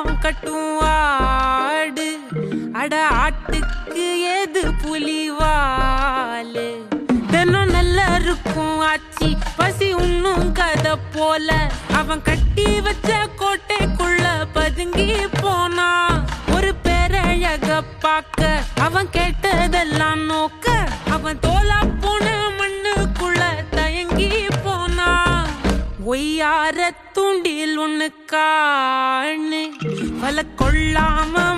காலம் கட்டும் ஆடு அட ஆட்டுக்கு ஏது புலிவாலு தினம் நல்லா இருக்கும் ஆச்சி பசி உண்ணும் கதை போல அவன் கட்டி வச்ச கோட்டைக்குள்ள பதுங்கி போனா ஒரு பேரழக பாக்க அவன் கேட்டதெல்லாம் நோக்க அவன் தோலா போன மண்ணுக்குள்ள தயங்கி போனா ஒய்யார தூண்டில் ஒண்ணு காணு பல கொள்ளாம